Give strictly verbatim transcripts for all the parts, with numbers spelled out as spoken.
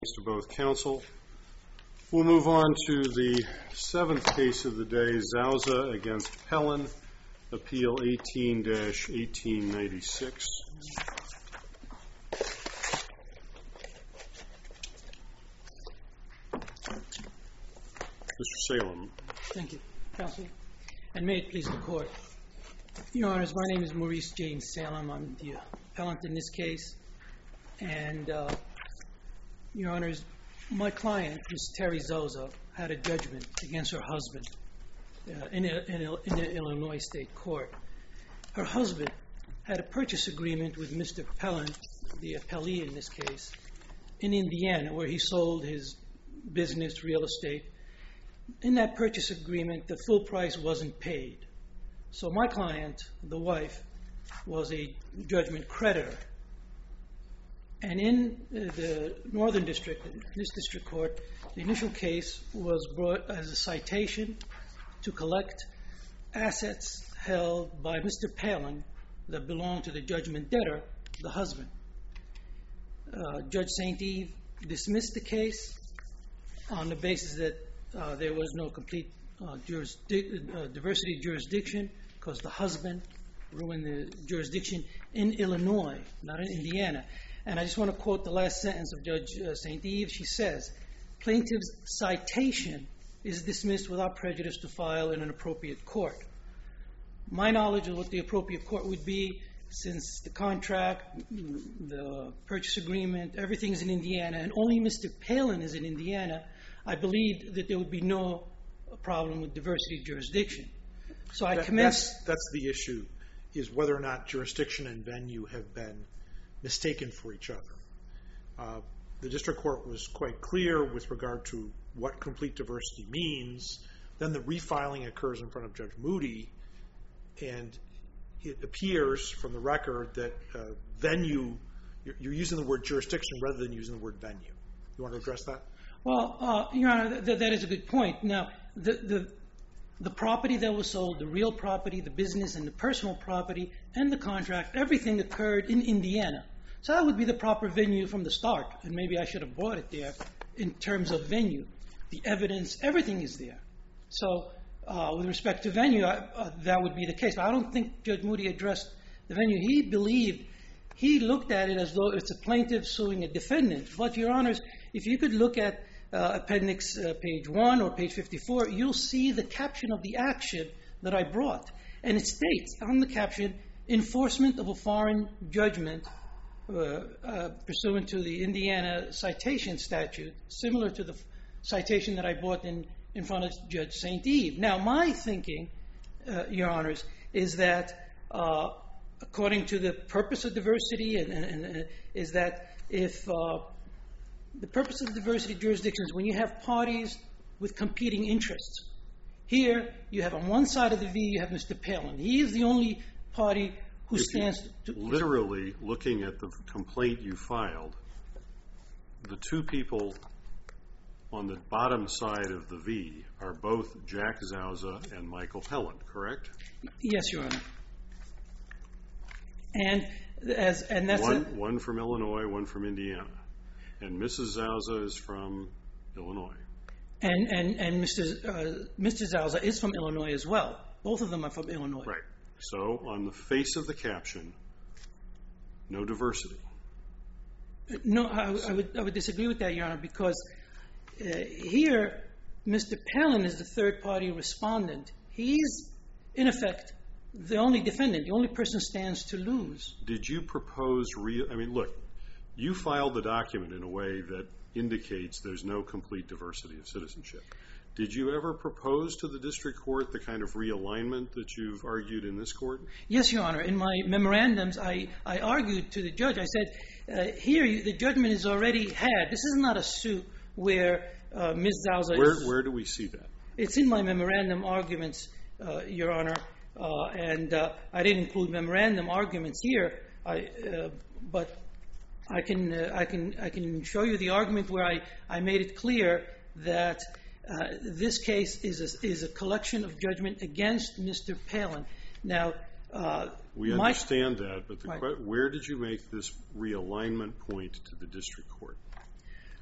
Thanks to both counsel. We'll move on to the seventh case of the day, Zauza against Pellin, Appeal eighteen dash eighteen ninety-six. Mister Salem. Thank you, counsel. And may it please the court. Your Honors, my name is Maurice James Salem. I'm the appellant in this case. And, uh, Your Honors, my client, Miz Terry Zauza, had a judgment against her husband uh, in, a, in, a, in the Illinois State Court. Her husband had a purchase agreement with Mister Pellin, the appellee in this case, in Indiana, where he sold his business, real estate. In that purchase agreement, the full price wasn't paid. So my client, the wife, was a judgment creditor. And in the Northern District, this district court, the initial case was brought as a citation to collect assets held by Mister Pellin that belonged to the judgment debtor, the husband. Uh, Judge Saint Eve dismissed the case on the basis that uh, there was no complete uh, jurisdic- uh, diversity of jurisdiction because the husband ruined the jurisdiction in Illinois, not in Indiana. And I just want to quote the last sentence of Judge uh, Saint Eve. She says, plaintiff's citation is dismissed without prejudice to file in an appropriate court. My knowledge of what the appropriate court would be, since the contract, the purchase agreement, everything's in Indiana, and only Mister Pellin is in Indiana, I believe that there would be no problem with diversity of jurisdiction. So I that, commence... That's, that's the issue, is whether or not jurisdiction and venue have been mistaken for each other. Uh, the district court was quite clear with regard to what complete diversity means. Then the refiling occurs in front of Judge Moody, and it appears from the record that uh, venue, you're, you're using the word jurisdiction rather than using the word venue. You want to address that? Well, uh, Your Honor, th- that is a good point. Now, the, the the property that was sold, the real property, the business and the personal property, and the contract, everything occurred in Indiana. So that would be the proper venue from the start, and maybe I should have brought it there in terms of venue. The evidence, everything is there. So uh, with respect to venue, I, uh, that would be the case. But I don't think Judge Moody addressed the venue. He believed, he looked at it as though it's a plaintiff suing a defendant. But, Your Honors, if you could look at uh, appendix uh, page one or page fifty-four, you'll see the caption of the action that I brought. And it states on the caption, enforcement of a foreign judgment Uh, uh, pursuant to the Indiana citation statute, similar to the f- citation that I brought in, in front of Judge Saint Eve. Now, my thinking, uh, Your Honors, is that uh, according to the purpose of diversity, and, and, and is that if uh, the purpose of diversity jurisdictions, when you have parties with competing interests. Here, you have on one side of the V, you have Mister Pellin. He is the only party who If stands to... Literally, looking at the complaint you filed, the two people on the bottom side of the V are both Jack Zauza and Michael Pellin, correct? Yes, Your Honor. And as and that's one, a, one from Illinois, one from Indiana, and Missus Zauza is from Illinois. And and and Mister Uh, Mister Zauza is from Illinois as well. Both of them are from Illinois. Right. So, on the face of the caption, no diversity. No, I, I would I would disagree with that, Your Honor, because uh, here, Mister Pellin is the third-party respondent. He's, in effect, the only defendant. The only person stands to lose. Did you propose real... I mean, look, you filed the document in a way that indicates there's no complete diversity of citizenship. Did you ever propose to the district court the kind of realignment that you've argued in this court? Yes, Your Honor. In my memorandums, I, I argued to the judge. I said, uh, here, the judgment is already had. This is not a suit where uh, Miz Zauza where, is... Where do we see that? It's in my memorandum arguments, uh, Your Honor, uh, and uh, I didn't include memorandum arguments here, I, uh, but I can, uh, I, can, I can show you the argument where I, I made it clear that Uh, this case is a, is a collection of judgment against Mister Pellin. Now, uh, we understand that, but the right. que- where did you make this realignment point to the district court?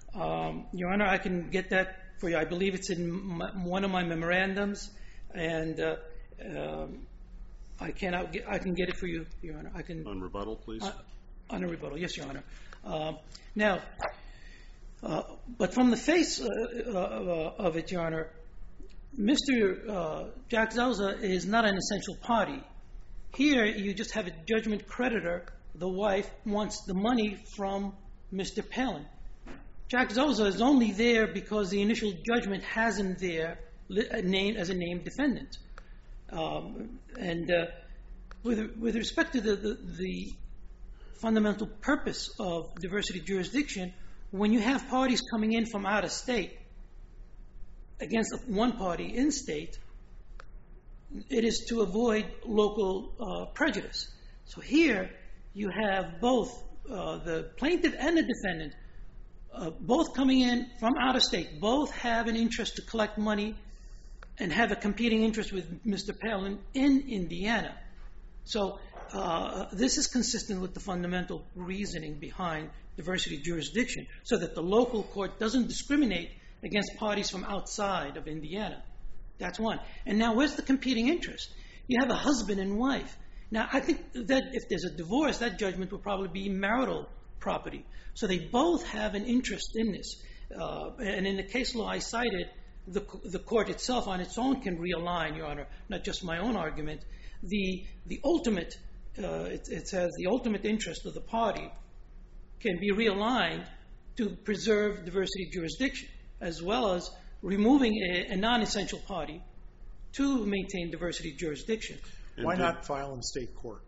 Um, Your Honor, I can get that for you. I believe it's in my, one of my memorandums, and uh, um, I cannot get, I can get it for you, Your Honor. I can On rebuttal, please. uh, on a rebuttal, yes, Your Honor. Um, now, uh, but from the face uh, uh, of it, Your Honor, Mister Uh, Jack Zauza is not an essential party. Here, you just have a judgment creditor. The wife wants the money from Mister Palin. Jack Zauza is only there because the initial judgment has him there named as a named defendant. Um, and uh, with, with respect to the, the, the fundamental purpose of diversity jurisdiction, when you have parties coming in from out of state against one party in state, it is to avoid local uh, prejudice. So here you have both uh, the plaintiff and the defendant uh, both coming in from out of state, both have an interest to collect money and have a competing interest with Mister Palin in Indiana. So uh, this is consistent with the fundamental reasoning behind diversity jurisdiction, so that the local court doesn't discriminate against parties from outside of Indiana. That's one. And now where's the competing interest? You have a husband and wife. Now I think that if there's a divorce, that judgment will probably be marital property. So they both have an interest in this. Uh, and in the case law I cited, the, the court itself on its own can realign, Your Honor, not just my own argument. The, the ultimate, uh, it, it says the ultimate interest of the party can be realigned to preserve diversity jurisdiction, as well as removing a, a non-essential party to maintain diversity jurisdiction. Why not file in state court?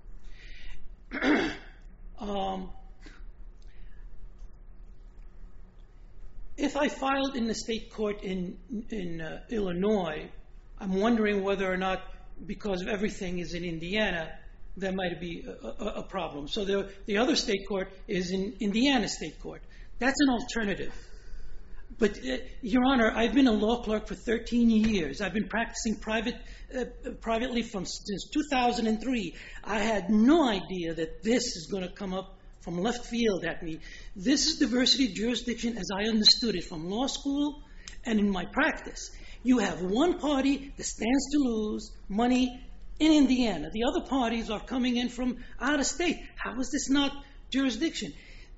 um, if I filed in the state court in, in uh, Illinois, I'm wondering whether or not, because of everything is in Indiana, there might be a, a, a problem. So the, the other state court is in Indiana State Court. That's an alternative. But, uh, Your Honor, I've been a law clerk for thirteen years. I've been practicing private, uh, privately from since two thousand three. I had no idea that this is going to come up from left field at me. This is diversity jurisdiction as I understood it from law school and in my practice. You have one party that stands to lose money in Indiana. The other parties are coming in from out of state. How is this not jurisdiction?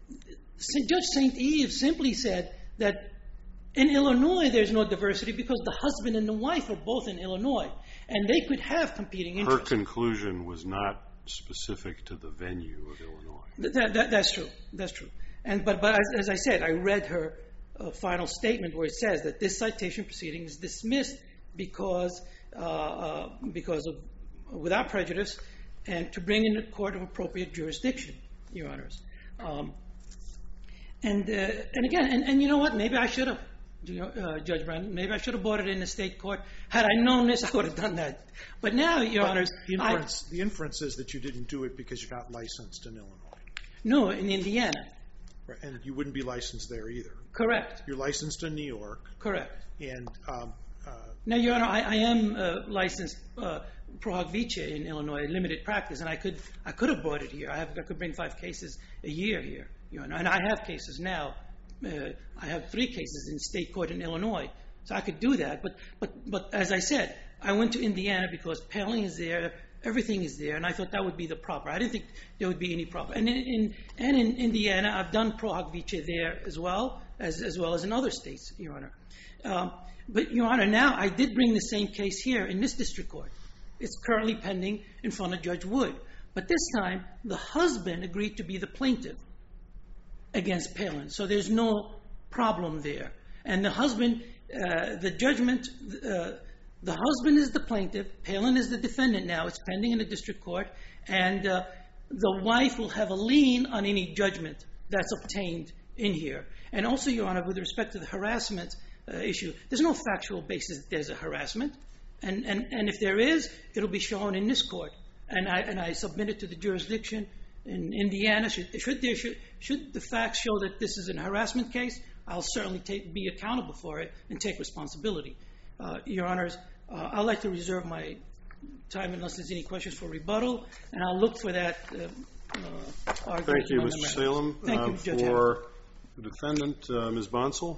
Judge Saint Eve simply said that in Illinois there's no diversity because the husband and the wife are both in Illinois, and they could have competing interests. Her conclusion was not specific to the venue of Illinois. That, that, that's true. That's true. And but but as, as I said, I read her uh, final statement where it says that this citation proceeding is dismissed because uh, uh, because of without prejudice, and to bring in a court of appropriate jurisdiction, Your Honors. Um, and uh, and again, and, and you know what? Maybe I should have. You know, uh, Judge Brandon, maybe I should have bought it in the state court. Had I known this, I would have done that. But now, Your but Honors, the inference, I, the inference is that you didn't do it because you're not licensed in Illinois. No, in Indiana. Right, and you wouldn't be licensed there either. Correct. You're licensed in New York. Correct. And um, uh, now, Your Honor, I, I am uh, licensed uh, pro hoc vice in Illinois, limited practice, and I could I could have bought it here. I have I could bring five cases a year here, Your Honor, and I have cases now. Uh, I have three cases in state court in Illinois, so I could do that. But but but as I said, I went to Indiana because Palin is there, everything is there, and I thought that would be the proper. I didn't think there would be any problem. And in, in and in Indiana, I've done pro hoc vice there as well as as well as in other states, Your Honor. Um, but Your Honor, now I did bring the same case here in this district court. It's currently pending in front of Judge Wood. But this time, the husband agreed to be the plaintiff against Palin. So there's no problem there. And the husband, uh, the judgment, uh, the husband is the plaintiff, Palin is the defendant now. It's pending in the district court. And uh, the wife will have a lien on any judgment that's obtained in here. And also, Your Honor, with respect to the harassment uh, issue, there's no factual basis that there's a harassment. And, and, and if there is, it'll be shown in this court. And I, and I submit it to the jurisdiction in Indiana. Should, should, there, should, should the facts show that this is a harassment case, I'll certainly take, be accountable for it and take responsibility. Uh, Your Honors, uh, I'd like to reserve my time unless there's any questions for rebuttal, and I'll look for that uh, uh, argument. Thank you, Mister Salem. Thank uh, you, Judge For The defendant, uh, Miz Bonsall.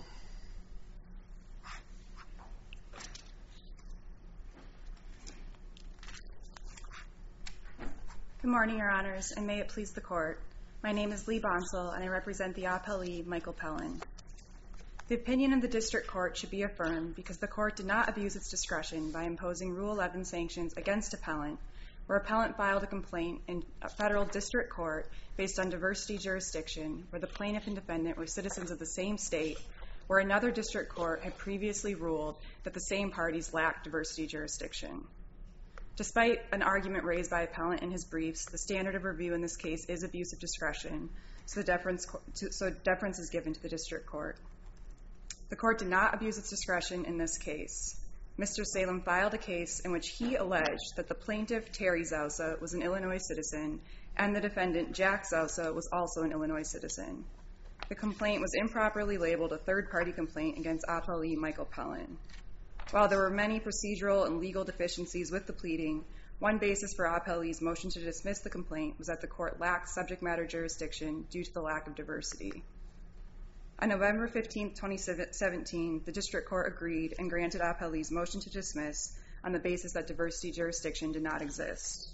Good morning, Your Honors, and may it please the Court. My name is Lee Bonsall, and I represent the appellee, Michael Pellin. The opinion of the District Court should be affirmed because the Court did not abuse its discretion by imposing Rule eleven sanctions against appellant, where appellant filed a complaint in a federal district court based on diversity jurisdiction, where the plaintiff and defendant were citizens of the same state, where another district court had previously ruled that the same parties lacked diversity jurisdiction. Despite an argument raised by appellant in his briefs, the standard of review in this case is abuse of discretion, so, the deference, so deference is given to the district court. The court did not abuse its discretion in this case. Mister Salem filed a case in which he alleged that the plaintiff, Terry Zausa, was an Illinois citizen, and the defendant, Jack Zausa, was also an Illinois citizen. The complaint was improperly labeled a third-party complaint against appellee Michael Pellin. While there were many procedural and legal deficiencies with the pleading, one basis for appellee's motion to dismiss the complaint was that the court lacked subject matter jurisdiction due to the lack of diversity. On November fifteenth, twenty seventeen, the district court agreed and granted appellee's motion to dismiss on the basis that diversity jurisdiction did not exist.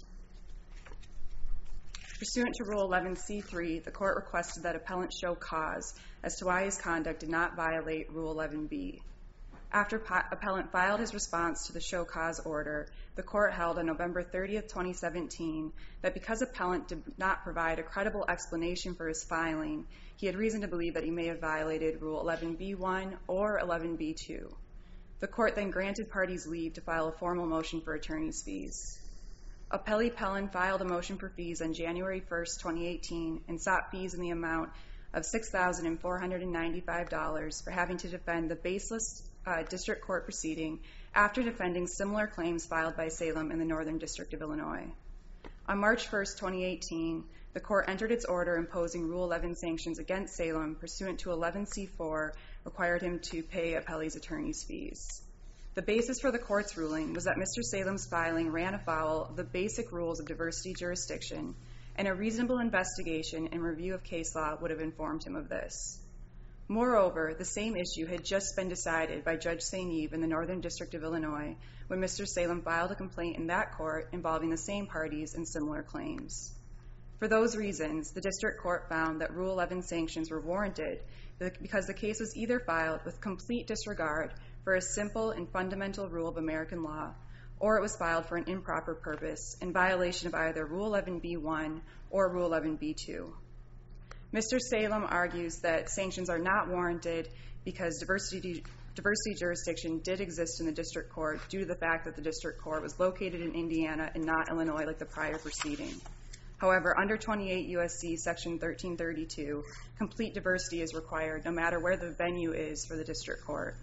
Pursuant to Rule eleven C three, the court requested that appellant show cause as to why his conduct did not violate Rule eleven B. After appellant filed his response to the show cause order, the court held on November thirtieth, twenty seventeen, that because appellant did not provide a credible explanation for his filing, he had reason to believe that he may have violated Rule eleven B one or eleven B two. The court then granted parties leave to file a formal motion for attorney's fees. Appellee Pellin filed a motion for fees on January first, twenty eighteen, and sought fees in the amount of six thousand four hundred ninety-five dollars for having to defend the baseless uh, district court proceeding after defending similar claims filed by Salem in the Northern District of Illinois. On March first, twenty eighteen, the court entered its order imposing Rule eleven sanctions against Salem pursuant to eleven C four, required him to pay appellee's attorney's fees. The basis for the court's ruling was that Mister Salem's filing ran afoul of the basic rules of diversity jurisdiction, and a reasonable investigation and review of case law would have informed him of this. Moreover, the same issue had just been decided by Judge Saint Eve in the Northern District of Illinois when Mister Salem filed a complaint in that court involving the same parties and similar claims. For those reasons, the district court found that Rule eleven sanctions were warranted because the case was either filed with complete disregard for a simple and fundamental rule of American law, or it was filed for an improper purpose in violation of either Rule eleven B one or Rule eleven B two. Mister Salem argues that sanctions are not warranted because diversity, diversity jurisdiction did exist in the district court due to the fact that the district court was located in Indiana and not Illinois like the prior proceeding. However, under twenty-eight U S C Section thirteen thirty-two, complete diversity is required no matter where the venue is for the district court.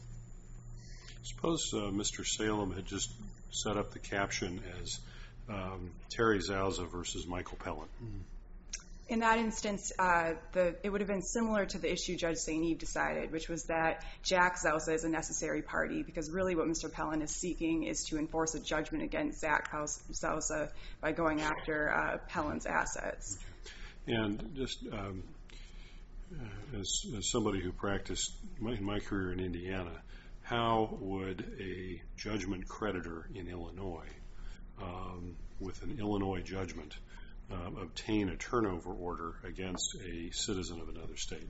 Suppose uh, Mister Salem had just set up the caption as um, Terry Zausa versus Michael Pellin. Mm-hmm. In that instance, uh, the, it would have been similar to the issue Judge Saint Eve decided, which was that Jack Zausa is a necessary party, because really what Mister Pellin is seeking is to enforce a judgment against Zach Zausa by going after uh, Pellin's assets. And just um, as, as somebody who practiced my, in my career in Indiana, how would a judgment creditor in Illinois, um, with an Illinois judgment, Uh, obtain a turnover order against a citizen of another state?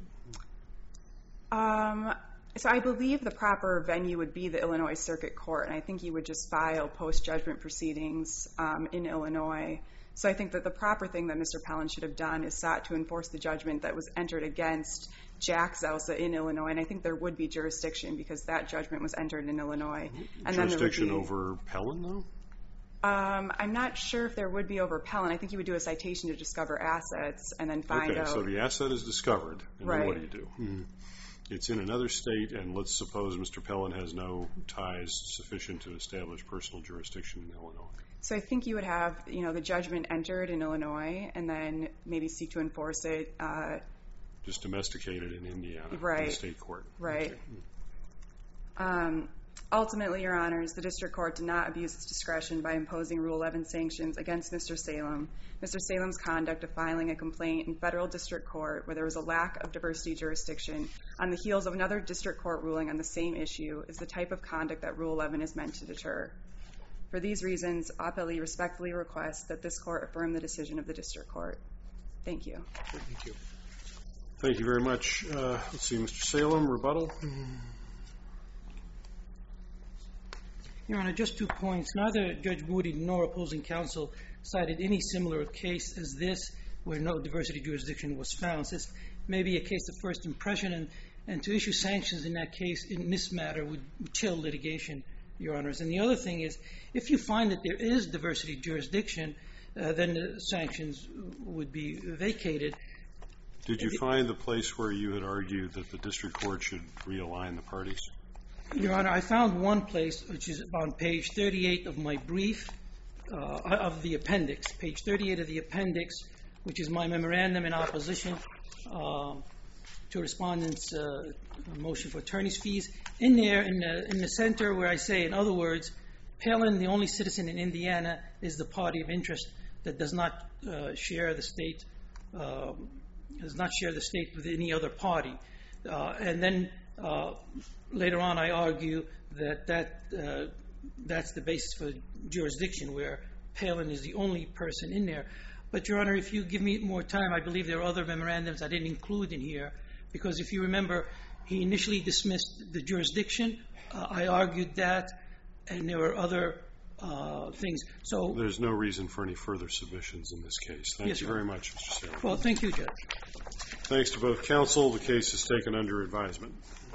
Um, so I believe the proper venue would be the Illinois Circuit Court, and I think you would just file post-judgment proceedings um, in Illinois. So I think that the proper thing that Mister Pellin should have done is sought to enforce the judgment that was entered against Jack Zausa in Illinois, and I think there would be jurisdiction because that judgment was entered in Illinois. And jurisdiction then there would be, over Pellin, though? Um, I'm not sure if there would be over Pellin. I think you would do a citation to discover assets and then find okay, out. Okay, so the asset is discovered, and right. Then what do you do? Mm-hmm. It's in another state, and let's suppose Mister Pellin has no ties sufficient to establish personal jurisdiction in Illinois. So I think you would have, you know, the judgment entered in Illinois, and then maybe seek to enforce it. Uh, Just domesticated in Indiana, right. in the state court. Right. Okay. Um, Ultimately, Your Honors, the District Court did not abuse its discretion by imposing Rule eleven sanctions against Mister Salem. Mister Salem's conduct of filing a complaint in federal district court where there was a lack of diversity jurisdiction on the heels of another district court ruling on the same issue is the type of conduct that Rule eleven is meant to deter. For these reasons, Appellee respectfully requests that this court affirm the decision of the District Court. Thank you. Thank you. Thank you very much. Uh, let's see, Mister Salem, rebuttal? Your Honor, just two points. Neither Judge Moody nor opposing counsel cited any similar case as this where no diversity jurisdiction was found. This may be a case of first impression, and, and to issue sanctions in that case, in this matter, would chill litigation, Your Honors. And the other thing is, if you find that there is diversity jurisdiction, uh, then the sanctions would be vacated. Did you find the place where you had argued that the district court should realign the parties? Your Honor, I found one place, which is on page thirty-eight of my brief, uh, of the appendix, page thirty-eight of the appendix, which is my memorandum in opposition uh, to respondents' uh, motion for attorney's fees. In there, in the, in the center where I say, in other words, Palin, the only citizen in Indiana, is the party of interest that does not uh, share the state, uh, does not share the state with any other party. Uh, and then uh, later on, I argue that, that uh, that's the basis for jurisdiction, where Palin is the only person in there. But, Your Honor, if you give me more time, I believe there are other memorandums I didn't include in here, because if you remember, he initially dismissed the jurisdiction. Uh, I argued that, and there were other uh, things. So there's no reason for any further submissions in this case. Thank yes, you very much, Mister Salem. Well, thank you, Judge. Thanks to both counsel. The case is taken under advisement.